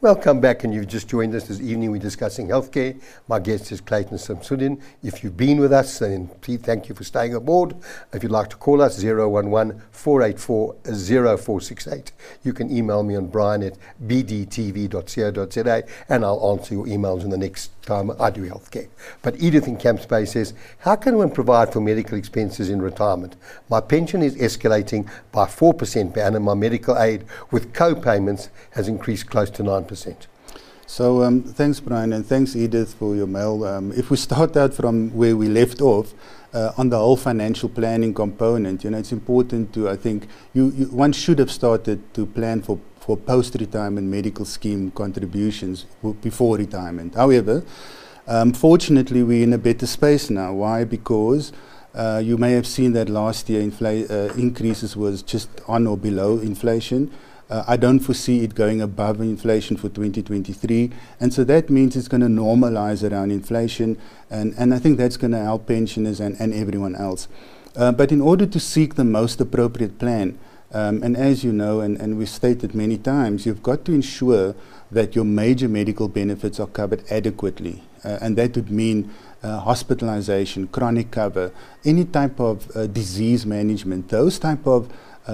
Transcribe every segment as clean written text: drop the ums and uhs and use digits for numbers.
Welcome back, and you've just joined us this evening. We're discussing healthcare. My guest is Clayton Samsudin. If you've been with us, then please thank you for staying aboard. If you'd like to call us, 011-484-0468. You can email me on brian@bdtv.co.za, and I'll answer your emails in the next time I do healthcare. But Edith in Camps Bay says, how can one provide for medical expenses in retirement? My pension is escalating by 4% per annum. My medical aid with co-payments has increased close to 9%. So thanks, Brian, and thanks, Edith, for your mail. If we start out from where we left off, on the whole financial planning component, it's important to, I think, one should have started to plan for post-retirement medical scheme contributions before retirement. However, fortunately, we're in a better space now. Why? Because you may have seen that last year increases was just on or below inflation. I don't foresee it going above inflation for 2023, and so that means it's going to normalize around inflation, and I think that's going to help pensioners and everyone else. But in order to seek the most appropriate plan, and as you know, and we've stated many times, you've got to ensure that your major medical benefits are covered adequately, and that would mean hospitalization, chronic cover, any type of disease management, those type of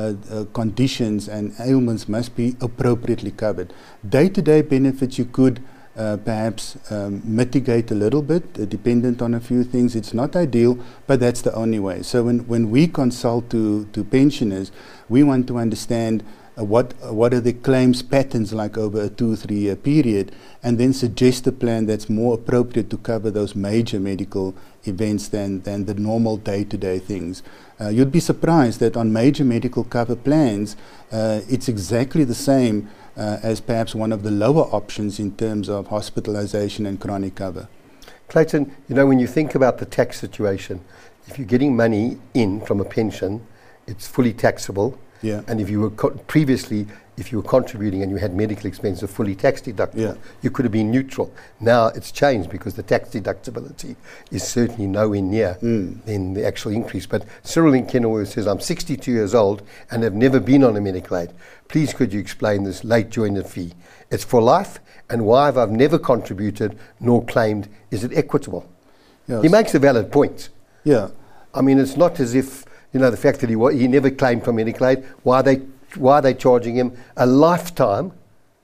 conditions and ailments must be appropriately covered. Day-to-day benefits you could perhaps mitigate a little bit, dependent on a few things. It's not ideal, but that's the only way. So when we consult to pensioners, we want to understand what are the claims patterns like over a 2-3 year period, and then suggest a plan that's more appropriate to cover those major medical events than the normal day-to-day things. You'd be surprised that on major medical cover plans, it's exactly the same as perhaps one of the lower options in terms of hospitalization and chronic cover. Clayton, when you think about the tax situation, if you're getting money in from a pension, it's fully taxable. Yeah. And if you were previously, if you were contributing and you had medical expenses fully tax deductible, you could have been neutral. Now it's changed because the tax deductibility is certainly nowhere near in the actual increase. But Cyril in Kenilworth says, I'm 62 years old and have never been on a medical aid. Please could you explain this late joiner fee? It's for life, and why if I've never contributed nor claimed, is it equitable? Yes. He makes a valid point. Yeah. I mean, it's not as if, the fact that he never claimed for medical aid, why are they charging him a lifetime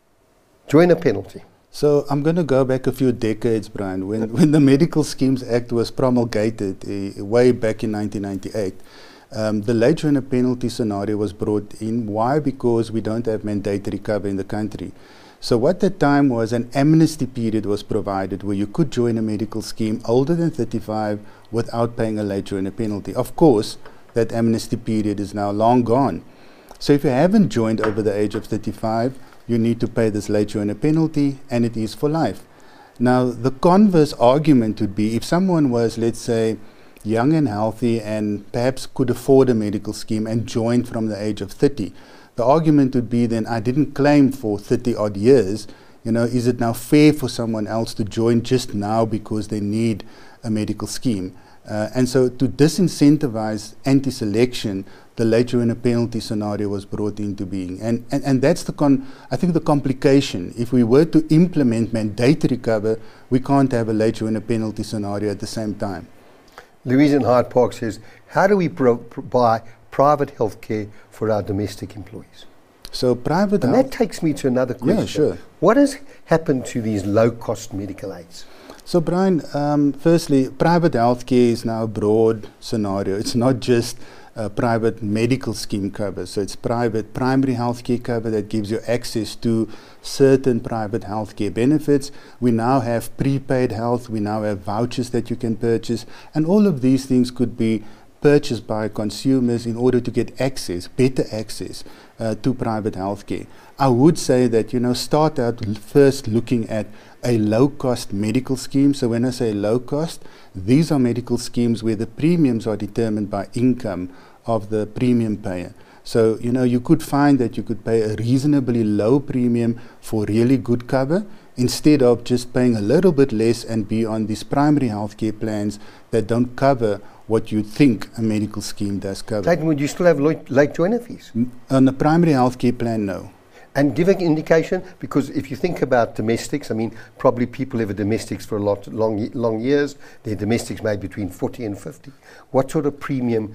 joiner penalty? So I'm going to go back a few decades, Brian. When the Medical Schemes Act was promulgated way back in 1998, the late joiner penalty scenario was brought in. Why? Because we don't have mandatory cover in the country. So what that time was, an amnesty period was provided where you could join a medical scheme older than 35 without paying a late joiner penalty. Of course, that amnesty period is now long gone. So if you haven't joined over the age of 35, you need to pay this late joiner penalty, and it is for life. Now, the converse argument would be if someone was, let's say, young and healthy and perhaps could afford a medical scheme and joined from the age of 30, the argument would be then I didn't claim for 30 odd years. Is it now fair for someone else to join just now because they need a medical scheme? And so to disincentivize anti-selection, the late joiner penalty scenario was brought into being. And that's I think the complication. If we were to implement mandatory cover, we can't have a late joiner penalty scenario at the same time. Louise in Hyde Park says, how do we buy private health care for our domestic employees? So private and that takes me to another question. Yeah, sure. What has happened to these low-cost medical aids? So Brian, firstly, private healthcare is now a broad scenario. It's not just private medical scheme cover. So it's private primary healthcare cover that gives you access to certain private healthcare benefits. We now have prepaid health. We now have vouchers that you can purchase. And all of these things could be purchased by consumers in order to get access, better access to private healthcare. I would say that, start out first looking at a low-cost medical scheme. So when I say low-cost, these are medical schemes where the premiums are determined by income of the premium payer. So, you could find that you could pay a reasonably low premium for really good cover instead of just paying a little bit less and be on these primary healthcare plans that don't cover what you think a medical scheme does cover. Clayton, would you still have late joiner fees? On the primary healthcare plan, no. And give an indication, because if you think about domestics, I mean, probably people have a domestics for long years. Their domestics made between 40 and 50. What sort of premium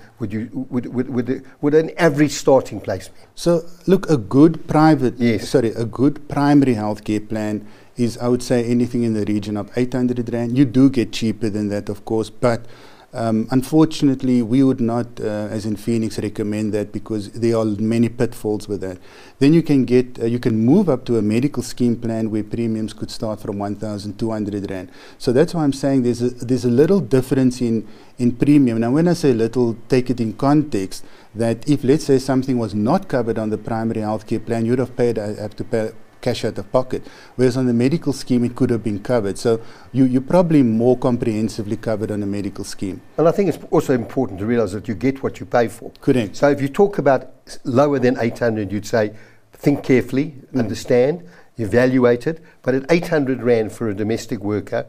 would an average starting place be? So, look, a good a good primary healthcare plan is, I would say, anything in the region of 800 Rand. You do get cheaper than that, of course, but unfortunately, we would not, as in Phoenix, recommend that because there are many pitfalls with that. Then you can get, you can move up to a medical scheme plan where premiums could start from 1,200 Rand. So that's why I'm saying there's a little difference in premium. Now, when I say little, take it in context that if, let's say, something was not covered on the primary healthcare plan, you'd have to pay cash out of pocket, whereas on the medical scheme it could have been covered. So you're probably more comprehensively covered on a medical scheme. And I think it's also important to realize that you get what you pay for. Correct. So if you talk about lower than 800, you'd say think carefully, understand, evaluate it, but at 800 Rand for a domestic worker,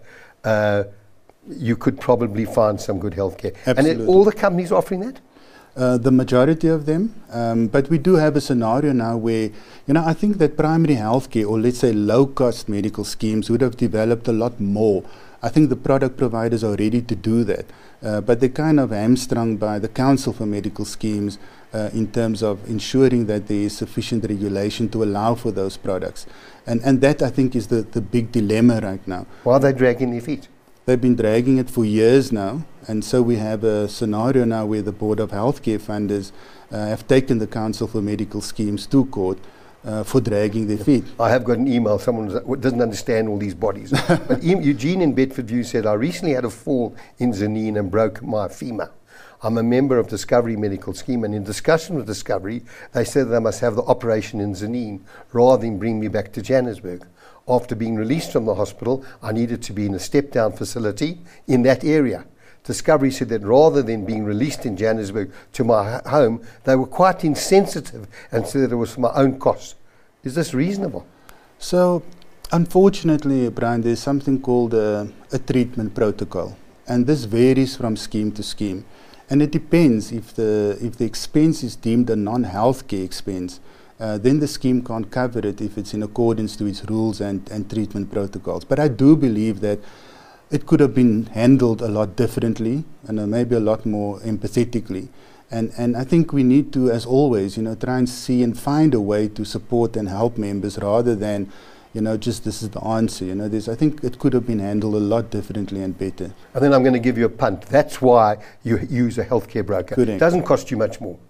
you could probably find some good healthcare. Absolutely. And all the companies offering that? The majority of them, but we do have a scenario now where, I think that primary healthcare, or let's say low-cost medical schemes, would have developed a lot more. I think the product providers are ready to do that, but they're kind of hamstrung by the Council for Medical Schemes in terms of ensuring that there is sufficient regulation to allow for those products. And that, I think, is the big dilemma right now. Why are they dragging their feet? They've been dragging it for years now, and so we have a scenario now where the Board of Healthcare Funders have taken the Council for Medical Schemes to court for dragging their feet. I have got an email, someone doesn't understand all these bodies. But Eugene in Bedford View said, I recently had a fall in Zanin and broke my femur. I'm a member of Discovery Medical Scheme, and in discussion with Discovery, they said that I must have the operation in Zanin rather than bring me back to Johannesburg. After being released from the hospital, I needed to be in a step-down facility in that area. Discovery said that rather than being released in Johannesburg to my home, they were quite insensitive and said that it was for my own cost. Is this reasonable? So, unfortunately, Brian, there's something called a treatment protocol, and this varies from scheme to scheme. And it depends if the expense is deemed a non-healthcare expense. Then the scheme can't cover it if it's in accordance to its rules and treatment protocols. But I do believe that it could have been handled a lot differently and maybe a lot more empathetically. And I think we need to, as always, try and see and find a way to support and help members rather than, just this is the answer. I think it could have been handled a lot differently and better. And then I'm going to give you a punt. That's why you use a healthcare broker. Correct. It doesn't cost you much more.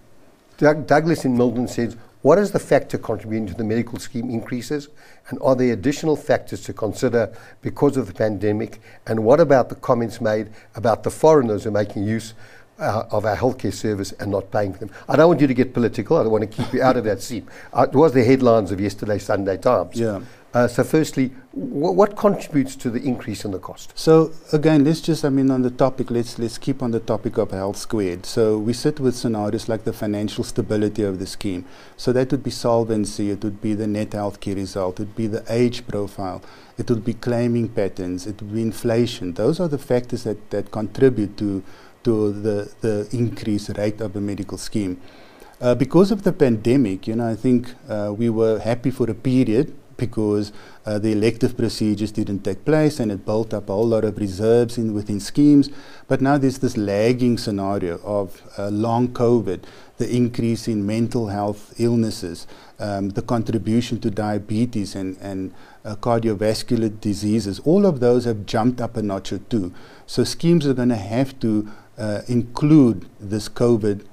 Douglas in Milton says, what is the factor contributing to the medical scheme increases? And are there additional factors to consider because of the pandemic? And what about the comments made about the foreigners who are making use of our healthcare service and not paying for them? I don't want you to get political. I don't want to keep you out of that seat. It was the headlines of yesterday's Sunday Times. Yeah. So firstly, what contributes to the increase in the cost? So again, on the topic, let's keep on the topic of health squared. So we sit with scenarios like the financial stability of the scheme. So that would be solvency, it would be the net healthcare result, it would be the age profile, it would be claiming patterns, it would be inflation. Those are the factors that contribute to the increased rate of the medical scheme. Because of the pandemic, I think we were happy for a period because the elective procedures didn't take place and it built up a whole lot of reserves within schemes. But now there's this lagging scenario of long COVID, the increase in mental health illnesses, the contribution to diabetes and cardiovascular diseases. All of those have jumped up a notch or two. So schemes are going to have to include this COVID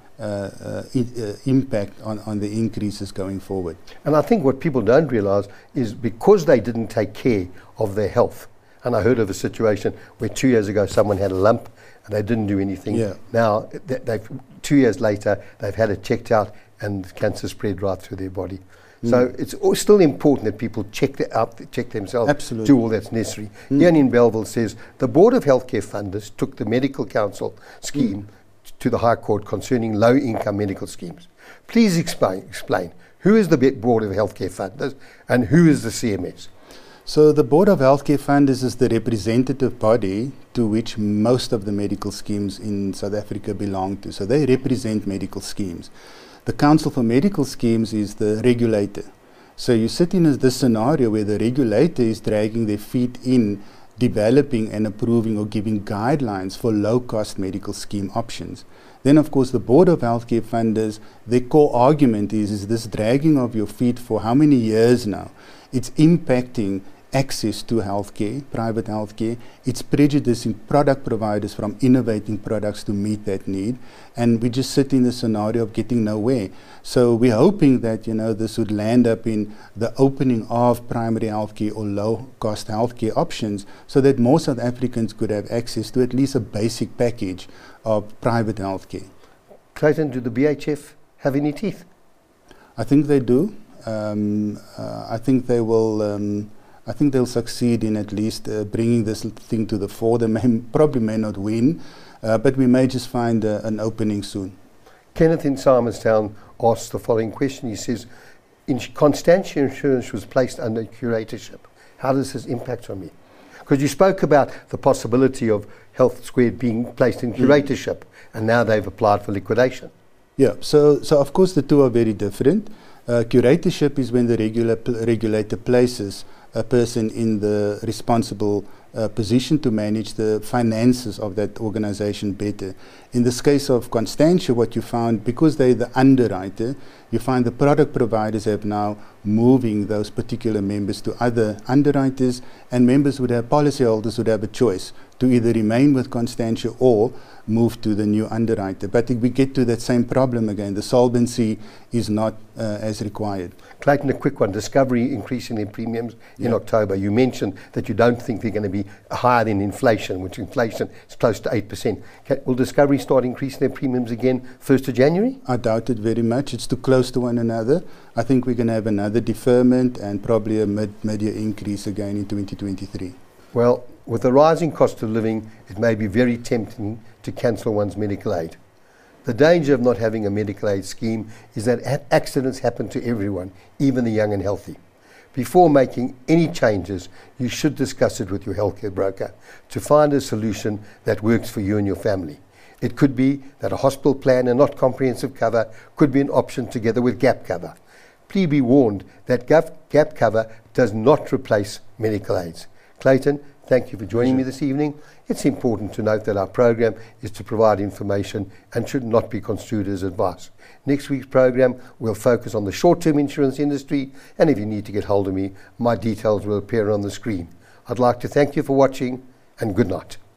impact on the increases going forward. And I think what people don't realize is because they didn't take care of their health, and I heard of a situation where 2 years ago someone had a lump and they didn't do anything. Yeah. Now, 2 years later, they've had it checked out and cancer spread right through their body. So it's still important that people check themselves, Absolutely. do all that's necessary. Ian in Belleville says, the Board of Healthcare Funders took the Medical Council scheme to the High Court concerning low-income medical schemes. Please explain who is the Board of Healthcare Funders and who is the CMS? So the Board of Healthcare Funders is the representative body to which most of the medical schemes in South Africa belong to. So they represent medical schemes. The Council for Medical Schemes is the regulator. So you sit in this scenario where the regulator is dragging their feet in developing and approving or giving guidelines for low-cost medical scheme options. Then, of course, the Board of Healthcare Funders, their core argument is this dragging of your feet for how many years now? It's impacting access to healthcare, private healthcare. It's prejudicing product providers from innovating products to meet that need. And we just sit in the scenario of getting nowhere. So we're hoping that, this would land up in the opening of primary healthcare or low-cost healthcare options so that more South Africans could have access to at least a basic package of private healthcare. Clayton, do the BHF have any teeth? I think they do. I think they will. I think they'll succeed in at least bringing this thing to the fore. They probably may not win, but we may just find an opening soon. Kenneth in Simonstown asks the following question. He says, Constantia Insurance was placed under curatorship. How does this impact on me? Because you spoke about the possibility of Health Squared being placed in curatorship, and now they've applied for liquidation. Yeah, so of course the two are very different. Curatorship is when the regulator places a person in the responsible position to manage the finances of that organization better. In this case of Constantia, what you found, because they're the underwriter, you find the product providers have now moving those particular members to other underwriters, and members would have, policyholders would have a choice to either remain with Constantia or move to the new underwriter. But if we get to that same problem again, the solvency is not as required. Clayton, a quick one. Discovery increasing their premiums in October. You mentioned that you don't think they're going to be higher than inflation, which inflation is close to 8%. Will Discovery start increasing their premiums again 1st of January? I doubt it very much. It's too close to one another. I think we're going to have another deferment and probably a mid-year increase again in 2023. Well, with the rising cost of living, it may be very tempting to cancel one's medical aid. The danger of not having a medical aid scheme is that accidents happen to everyone, even the young and healthy. Before making any changes, you should discuss it with your healthcare broker to find a solution that works for you and your family. It could be that a hospital plan and not comprehensive cover could be an option together with gap cover. Please be warned that gap cover does not replace medical aids. Clayton, thank you for joining me this evening. It's important to note that our program is to provide information and should not be construed as advice. Next week's program will focus on the short-term insurance industry, and if you need to get hold of me, my details will appear on the screen. I'd like to thank you for watching, and good night.